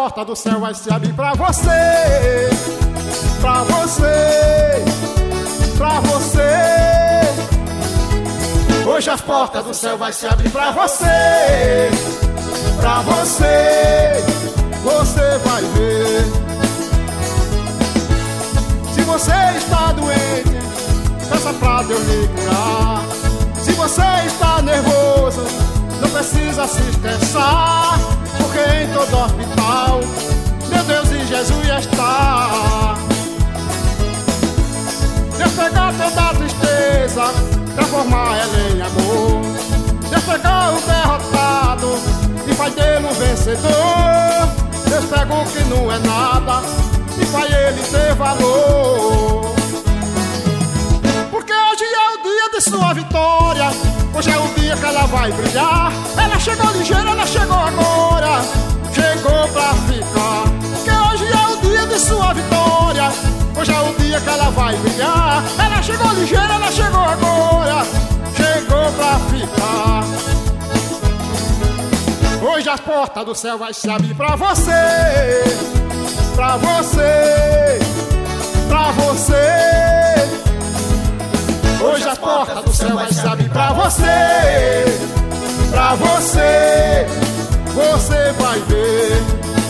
portas do céu vai se abrir pra você, pra você, pra você. Hoje as portas do céu vai se abrir pra você, pra você. Você vai ver. Se você está doente, peça pra Deus lhe curar. Se você está nervoso, não precisa se estressar, porque em todo hospital meu Deus e Jesus está. Deus pegar toda a tristeza, transformar ela em amor. Deus pegar o derrotado e faz dele um vencedor. Deus pega o que não é nada e faz ele ter valor. Porque hoje é o dia de sua vitória, hoje é o dia que ela vai brilhar. Ela chegou ligeira, ela chegou agora, chegou pra ficar. Porque hoje é o dia de sua vitória, hoje é o dia que ela vai brilhar. Ela chegou ligeira, ela chegou agora, chegou pra ficar. Hoje as portas do céu vai se abrir pra você, pra você, pra você. Hoje as portas do céu vai se abrir pra você, pra você. Você vai ver.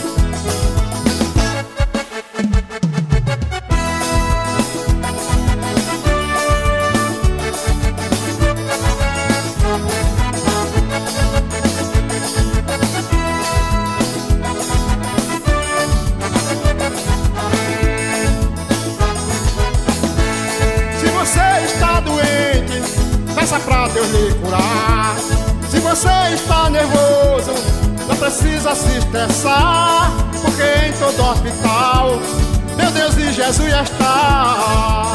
Peça pra Deus lhe curar. Se você está nervoso, não precisa se estressar, porque em todo hospital meu Deus e Jesus está.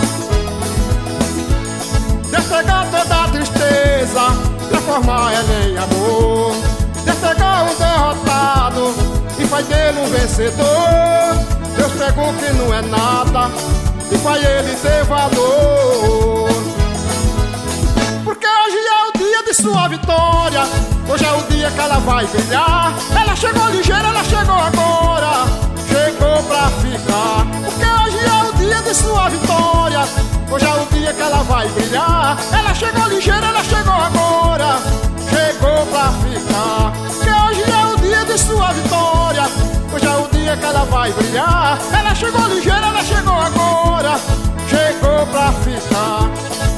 Deus pegar toda a tristeza, transformar ela em amor. Deus pegar o derrotado e faz dele um vencedor. Deus pega o que não é nada e faz ele ter valor. Porque hoje é o dia de sua vitória, hoje é o dia que ela vai brilhar. Ela chegou ligeira, ela chegou agora, chegou pra ficar. Porque hoje é o dia de sua vitória, hoje é o dia que ela vai brilhar. Ela chegou ligeira, ela chegou agora, chegou pra ficar. Porque hoje é o dia de sua vitória, hoje é o dia que ela vai brilhar. Ela chegou ligeira, ela chegou agora, chegou pra ficar.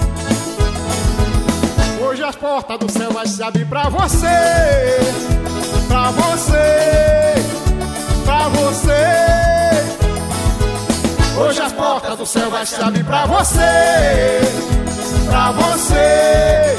Hoje as portas do céu vai se abrir pra você, pra você, pra você. Hoje as portas do céu vai se abrir pra você, pra você.